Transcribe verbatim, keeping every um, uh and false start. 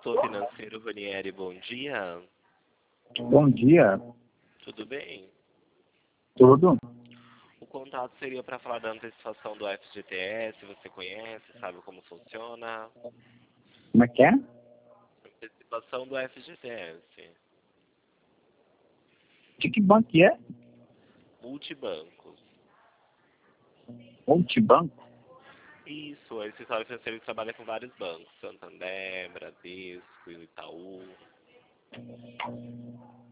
Consultor Financeiro Ranieri, bom dia. Bom dia. Tudo bem? Tudo? O contato seria para falar da antecipação do F G T S, você conhece, sabe como funciona? Como é que é? Antecipação do F G T S. De que banco que é? Multibancos. Multibanco? Isso, esse escritório financeiro trabalha com vários bancos. Santander, Bradesco, Itaú.